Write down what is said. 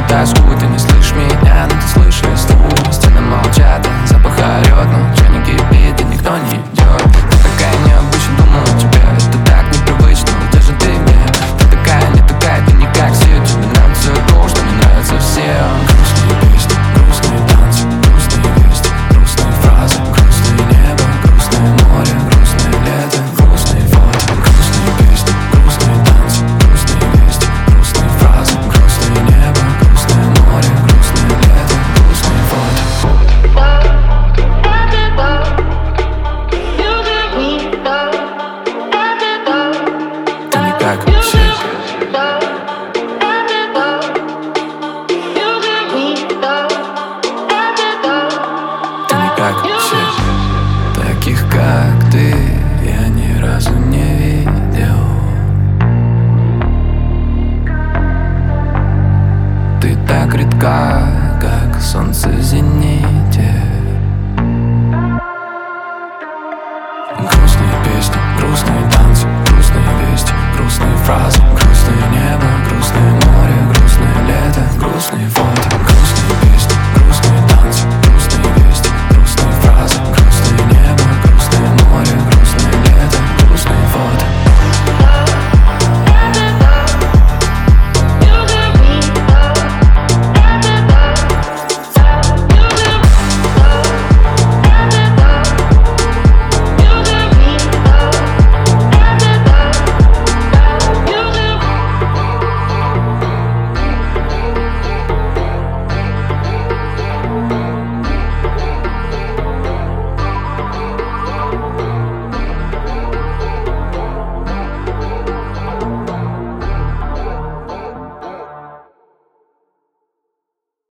тоску. Ты не слышишь меня, но ты слышишь ту. Стены молчат, запах орёт, но ничего не кипит и никто не идет. Ты такая необычная, думаю, тебя это так непривычно. Где же ты, где? Ты такая, не такая, ты не как все. Тебе нравится то, что не нравится всем. Грустные песни, грустные танцы, грустные вести, грустные фразы, грустное небо, грустное море, грустное лето, грустные фото. Грустные песни, грустные танцы, грустные вести, грустные фразы, грустное небо, грустное море, грустное лето, грустные фото. Ты не как все. Ты не как все. Таких как ты я ни разу не видел. Ты так редка, как солнце в зените.